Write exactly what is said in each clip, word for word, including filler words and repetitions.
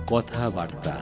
কথাবার্তা।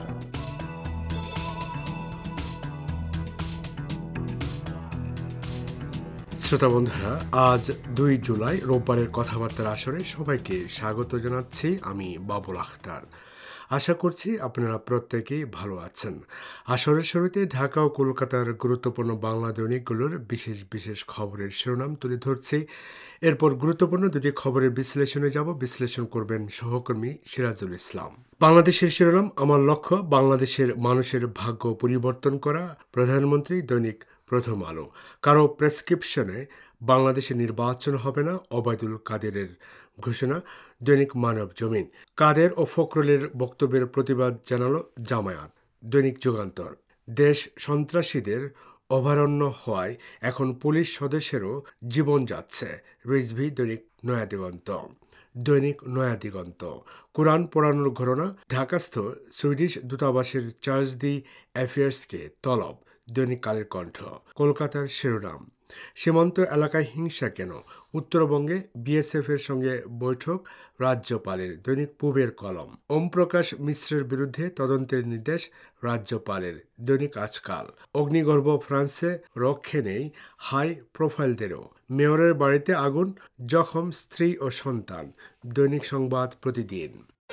শ্রোতা বন্ধুরা, আজ দুই জুলাই রোববারের কথাবার্তার আসরে সবাইকে স্বাগত জানাচ্ছি। আমি বাবুল আখতার। আশা করছি আপনারা প্রত্যেকেই ভালো আছেন। আসরের শুরুতে ঢাকা ও কলকাতার গুরুত্বপূর্ণ বাংলা দৈনিকগুলোর বিশেষ বিশেষ খবরের শিরোনাম তুলে ধরছি। এরপর গুরুত্বপূর্ণ দুটি খবরের বিশ্লেষণে যাব। বিশ্লেষণ করবেন সহকর্মী সিরাজুল ইসলাম। বাংলাদেশের শিরোনাম, আমার লক্ষ্য বাংলাদেশের মানুষের ভাগ্য পরিবর্তন করা, প্রধানমন্ত্রী, দৈনিক প্রথম আলো। কারো প্রেসক্রিপশনে বাংলাদেশে নির্বাচন হবে না, ওবায়দুল কাদেরের ঘোষণা, দৈনিক মানব জমিন। কাদের ও ফখরুলের বক্তব্যের প্রতিবাদ জানালো জামায়াত, দৈনিক যুগান্তর। দেশ সন্ত্রাসীদের অভয়ারণ্য হওয়ায় এখন পুলিশ সদস্যেরও জীবন যাচ্ছে, রিজভি, দৈনিক নয়াদিগন্ত। দৈনিক নয়াদিগন্ত। কোরআন পোড়ানোর ঘটনা, ঢাকাস্থ সুইডিশ দূতাবাসের চার্জ দি অ্যাফেয়ার্সকে তলব, দৈনিক কালের কণ্ঠ। কলকাতার শিরোনাম, সীমান্ত এলাকায় হিংসা কেন, উত্তরবঙ্গে বিএসএফ এর সঙ্গে বৈঠক রাজ্যপালের, দৈনিক পূবের কলম। ওম প্রকাশ মিশ্রের বিরুদ্ধে তদন্তের নির্দেশ রাজ্যপালের, দৈনিক আজকাল। অগ্নিগর্ভ ফ্রান্সে, রক্ষে নেই হাই প্রোফাইলদেরও। মেয়রের বাড়িতে আগুন, জখম স্ত্রী ও সন্তান, দৈনিক সংবাদ প্রতিদিন।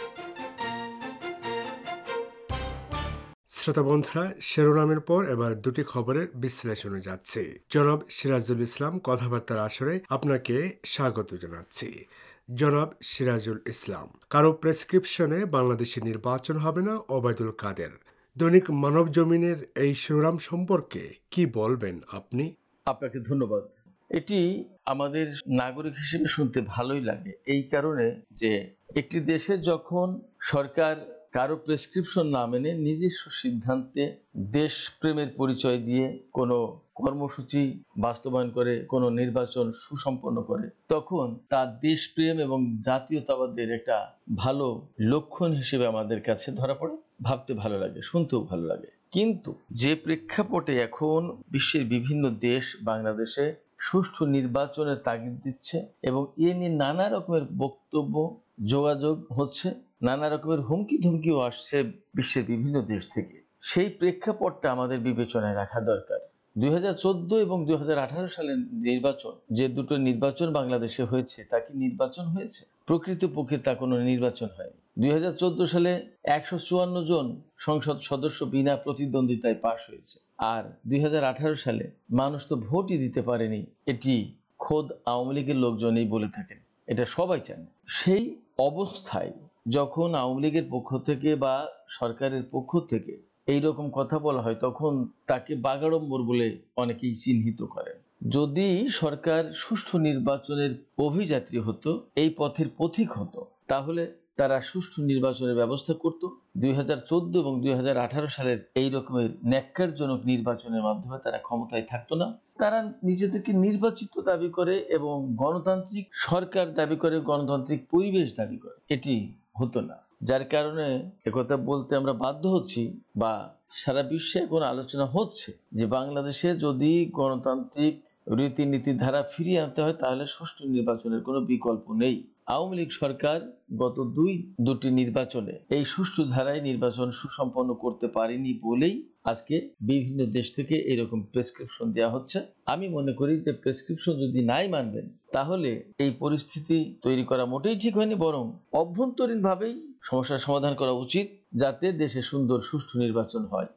শ্রোতা বন্ধুরা, শিরোনামের পর এবার দুটি খবরের বিশ্লেষণে যাচ্ছে। জনাব সিরাজুল ইসলাম কথাবার্তার আসরে আপনাকে স্বাগত জানাচ্ছি। জনাব সিরাজুল ইসলাম, কারো প্রেসক্রিপশনে বাংলাদেশে নির্বাচন হবে না, ওবায়দুল কাদের। দৈনিক মানব জমিনের এই শিরোনাম সম্পর্কে কি বলবেন আপনি? আপনাকে ধন্যবাদ। এটি আমাদের নাগরিক হিসেবে শুনতে ভালোই লাগে, এই কারণে যে একটি দেশে যখন সরকার কারো প্রেসক্রিপশন না মেনে নিজস্ব সিদ্ধান্তে দেশপ্রেমের পরিচয় দিয়ে কোনো কর্মসূচি বাস্তবায়ন করে, কোনো নির্বাচন সুসম্পন্ন করে, তখন তার দেশপ্রেম এবং জাতীয়তাবাদের একটা ভালো লক্ষণ হিসেবে আমাদের কাছে ধরা পড়ে। ভাবতে ভালো লাগে, শুনতেও ভালো লাগে। কিন্তু যে প্রেক্ষাপটে এখন বিশ্বের বিভিন্ন দেশ বাংলাদেশে সুষ্ঠু নির্বাচনের তাগিদ দিচ্ছে এবং এ নিয়ে নানা রকমের বক্তব্য, যোগাযোগ হচ্ছে, নানা রকমের হুমকি ধুমকিও আসছে বিশ্বের বিভিন্ন দেশ থেকে, সেই প্রেক্ষাপটটা আমাদের বিবেচনায় রাখা দরকার। দুই হাজার চোদ্দ এবং দুই হাজার আঠারো সালের নির্বাচন, যে দুটো নির্বাচন বাংলাদেশে হয়েছে, তা কি নির্বাচন হয়েছে? প্রকৃতপক্ষে তা কোনো নির্বাচন হয়নি। দুই হাজার চোদ্দ সালে একশো চুয়ান্ন জন সংসদ সদস্য বিনা প্রতিদ্বন্দ্বিতায় পাশ হয়েছে, আর দুই হাজার আঠারো সালে মানুষ তো ভোটই দিতে পারেনি, এটি খোদ আওয়ামী লীগের লোকজনই বলে থাকেন, এটা সবাই জানে। সেই অবস্থায় যখন আওয়ামী লীগের পক্ষ থেকে বা সরকারের পক্ষ থেকে এই রকম কথা বলা হয়, তখন তাকে বাগাড়ম্বর বলে অনেকেই চিহ্নিত করেন। যদি সরকার সুষ্ঠু নির্বাচনের অভিযাত্রী হতো, এই পথের পথিক হতো, তাহলে তারা সুষ্ঠু নির্বাচনের ব্যবস্থা করত। দুই হাজার চোদ্দ এবং দুই হাজার আঠারো সালের এই রকমের ন্যাক্কারজনক নির্বাচনের মাধ্যমে তারা ক্ষমতায় থাকতো না। তারা নিজেদেরকে নির্বাচিত দাবি করে এবং গণতান্ত্রিক সরকার দাবি করে, গণতান্ত্রিক পরিবেশ দাবি করে, এটি হতো না। যার কারণে একথা বলতে আমরা বাধ্য হচ্ছি, বা সারা বিশ্বে এখন আলোচনা হচ্ছে যে বাংলাদেশে যদি গণতান্ত্রিক রীতিনীতি ধারা ফিরিয়ে আনতে হয়, তাহলে সুষ্ঠু নির্বাচনের কোনো বিকল্প নেই। আওয়ামী লীগ সরকার গত দুই দুটি নির্বাচনে এই সুষ্ঠু ধারায় নির্বাচন সুসম্পন্ন করতে পারেনি বলেই আজকে বিভিন্ন দেশ থেকে এরকম প্রেসক্রিপশন দেওয়া হচ্ছে। আমি মনে করি যে প্রেসক্রিপশন যদি নাই মানবেন, তাহলে এই পরিস্থিতি তৈরি করা মোটেই ঠিক হয়নি, বরং অভ্যন্তরীণভাবেই সমস্যার সমাধান করা উচিত, যাতে দেশে সুন্দর সুষ্ঠু নির্বাচন হয়।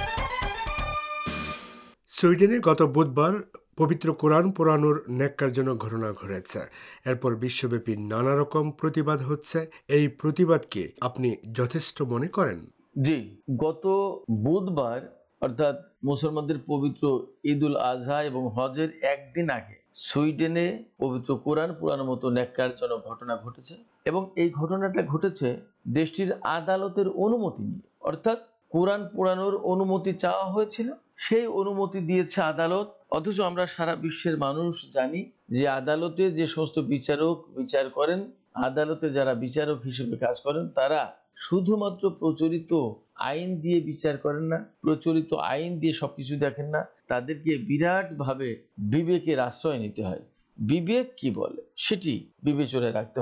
সুইডেনে গত বুধবার পবিত্র কোরআন পোড়ানোর ন্যাক্কারজনক ঘটনা ঘটেছে। এরপর বিশ্বব্যাপী নানা রকম প্রতিবাদ হচ্ছে। এই প্রতিবাদকে আপনি যথেষ্ট মনে করেন? জি, গত বুধবার অর্থাৎ মুসলমানদের পবিত্র ঈদ উল আজহা এবং হজের একদিন আগে সুইডেনে পবিত্র কোরআন পোড়ানোর মতো ন্যাক্কারজনক ঘটনা ঘটেছে, এবং এই ঘটনাটা ঘটেছে দেশটির আদালতের অনুমতি নিয়ে। অর্থাৎ কোরআন পোড়ানোর অনুমতি চাওয়া হয়েছিল, সেই অনুমতি দিয়েছে আদালত, অথচ আমরা সারা বিশ্বের মানুষ জানি যে আদালতে যে সমস্ত বিচারক বিচার করেন, আদালতে যারা বিচারক হিসেবে কাজ করেন, তারা শুধুমাত্র প্রচলিত আইন দিয়ে বিচার করেন না, প্রচলিত আইন দিয়ে সবকিছু দেখেন না, তাদেরকে বিরাটভাবে বিবেকের আশ্রয় নিতে হয়। বিবেক কি বলে সেটি বিবেচনায় রাখতে হয়।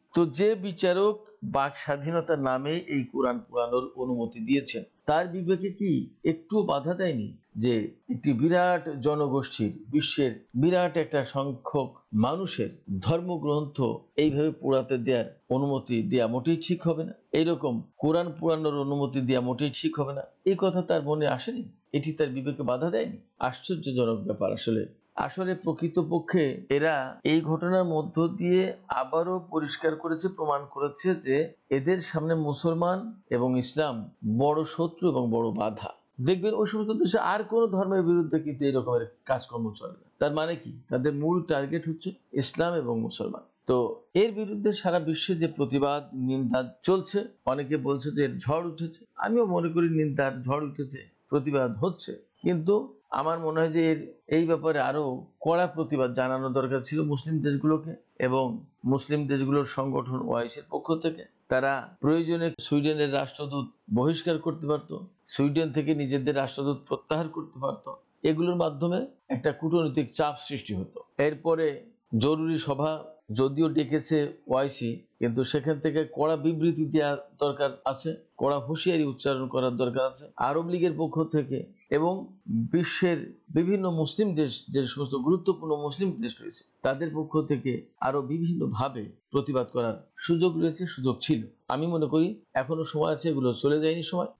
তো যে বিচারক বাক স্বাধীনতার নামে এই কোরআন পোড়ানোর অনুমতি দিয়েছেন, তার বিবেকে কি একটু বাধা দেয়নি যে একটি বিরাট জনগোষ্ঠীর, বিশ্বের বিরাট একটা সংখ্যক মানুষের ধর্মগ্রন্থ এইভাবে পোড়াতে দেওয়ার অনুমতি দেওয়া মোটেই ঠিক হবে না, এইরকম কোরআন পোড়ানোর অনুমতি দেওয়া মোটেই ঠিক হবে না, এই কথা তার মনে আসেনি? এটি তার বিবেকে বাধা দেয়নি? আশ্চর্যজনক ব্যাপার। আসলে আসলে প্রকৃতপক্ষে এরা এই ঘটনার মধ্য দিয়ে আবারও পরিষ্কার করেছে, প্রমাণ করেছে যে এদের সামনে মুসলমান এবং ইসলাম বড় শত্রু এবং বড় বাধা। দেখবেন ওই সমস্ত দেশে আর কোনো ধর্মের বিরুদ্ধে কিন্তু এই রকমের কাজকর্ম চলে না। তার মানে কি? তাদের মূল টার্গেট হচ্ছে ইসলাম এবং মুসলমান। তো এর বিরুদ্ধে সারা বিশ্বে যে প্রতিবাদ, নিন্দা চলছে, অনেকে বলছে যে এর ঝড় উঠেছে। আমিও মনে করি নিন্দার ঝড় উঠেছে, প্রতিবাদ হচ্ছে, কিন্তু আমার মনে হয় যে এর এই ব্যাপারে আরো কড়া প্রতিবাদ জানানো দরকার ছিল মুসলিম দেশগুলোকে, এবং মুসলিম দেশগুলোর সংগঠন ওআইসির পক্ষ থেকে তারা প্রয়োজনে সুইডেনের রাষ্ট্রদূত বহিষ্কার করতে পারত, সুইডেন থেকে নিজেদের রাষ্ট্রদূত প্রত্যাহার করতে পারত। এগুলোর মাধ্যমে একটা কূটনৈতিক চাপ সৃষ্টি হতো। এরপরে জরুরি সভা যদিও ডেকেছে ওআইসি, কিন্তু সেখান থেকে কড়া বিবৃতি দেওয়া দরকার আছে, কড়া হুঁশিয়ারি উচ্চারণ করার দরকার আছে আরব লীগের পক্ষ থেকে, এবং বিশ্বের বিভিন্ন মুসলিম দেশ, যে সমস্ত গুরুত্বপূর্ণ মুসলিম দেশ রয়েছে, তাদের পক্ষ থেকে আরো বিভিন্নভাবে প্রতিবাদ করার সুযোগ রয়েছে, সুযোগ ছিল। আমি মনে করি এখনো সময় আছে, এগুলো চলে যায়নি সময়।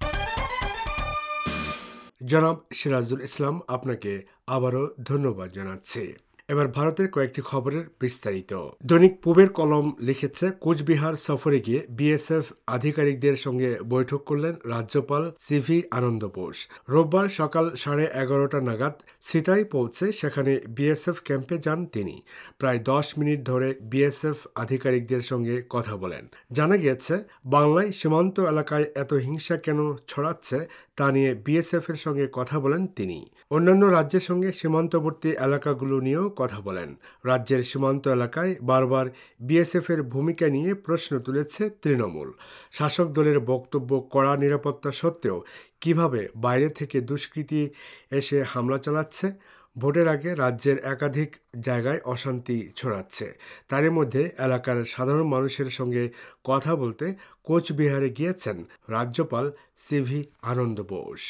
জনাব সিরাজুল ইসলাম, আপনাকে আবারও ধন্যবাদ জানাচ্ছি। এবার ভারতের কয়েকটি খবরের বিস্তারিত। দৈনিক পূবের কলম লিখেছে, কোচবিহার সফরে গিয়ে বিএসএফ আধিকারিকদের সঙ্গে বৈঠক করলেন রাজ্যপাল সিভি আনন্দ বোস। রোববার সকাল সাড়ে এগারোটা নাগাদ সিতাই পৌঁছে সেখানে বিএসএফ ক্যাম্পে যান তিনি। প্রায় দশ মিনিট ধরে বিএসএফ আধিকারিকদের সঙ্গে কথা বলেন। জানা গিয়েছে, বাংলায় সীমান্ত এলাকায় এত হিংসা কেন ছড়াচ্ছে তা নিয়ে বিএসএফ এর সঙ্গে কথা বলেন তিনি। অন্যান্য রাজ্যের সঙ্গে সীমান্তবর্তী এলাকাগুলো নিয়েও কথা বলেন। রাজ্যের সীমান্ত এলাকায় বারবার বিএসএফ এর ভূমিকা নিয়ে প্রশ্ন তুলেছে তৃণমূল। শাসক দলের বক্তব্য, কড়া নিরাপত্তা সত্ত্বেও কিভাবে বাইরে থেকে দুষ্কৃতী এসে হামলা চালাচ্ছে, ভোটের আগে রাজ্যের একাধিক জায়গায় অশান্তি ছড়াচ্ছে, তারই মধ্যে এলাকার সাধারণ মানুষের সঙ্গে কথা বলতে কোচবিহারে গিয়েছেন রাজ্যপাল সিভি আনন্দ বোস।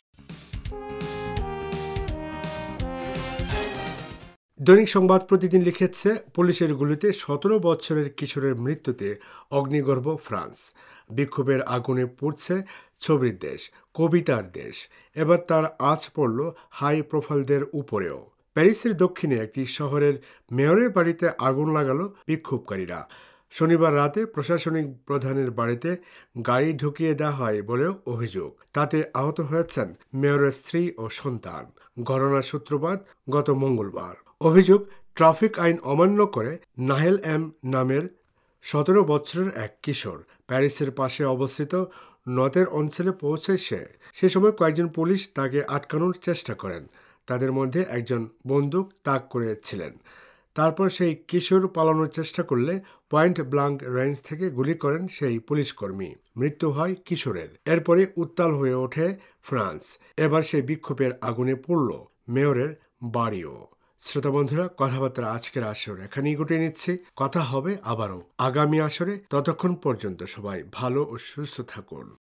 দৈনিক সংবাদ প্রতিদিন লিখেছে, পুলিশের গুলিতে সতেরো বছরের কিশোরের মৃত্যুতে অগ্নিগর্ভ ফ্রান্স। বিক্ষোভের আগুনে পুড়ছে ছবির দেশ, কবিতার দেশ। এবার তার আঁচ পড়ল হাই প্রোফাইলদের উপরেও। প্যারিসের দক্ষিণে একটি শহরের মেয়রের বাড়িতে আগুন লাগালো বিক্ষোভকারীরা। শনিবার রাতে প্রশাসনিক প্রধানের বাড়িতে গাড়ি ঢুকিয়ে দেওয়া হয় বলেও অভিযোগ। তাতে আহত হয়েছেন মেয়রের স্ত্রী ও সন্তান। ঘটনার সূত্রপাত গত মঙ্গলবার। অভিযোগ, ট্রাফিক আইন অমান্য করে নাহেল এম নামের সতেরো বছরের এক কিশোর প্যারিসের পাশে অবস্থিত নতের অঞ্চলে পৌঁছে সে সে সময় কয়েকজন পুলিশ তাকে আটকানোর চেষ্টা করেন। তাদের মধ্যে একজন বন্দুক তাক করেছিলেন। তারপর সেই কিশোর পালানোর চেষ্টা করলে পয়েন্ট ব্লাঙ্ক রেঞ্জ থেকে গুলি করেন সেই পুলিশকর্মী। মৃত্যু হয় কিশোরের। এরপরে উত্তাল হয়ে ওঠে ফ্রান্স। এবার সেই বিক্ষোভের আগুনে পড়ল মেয়রের বাড়িও। শ্রোতা বন্ধুরা, কথাবার্তা আজকের আসর এখানেই গুটিয়ে নিচ্ছি। কথা হবে আবারও আগামী আসরে। ততক্ষণ পর্যন্ত সবাই ভালো ও সুস্থ থাকুন।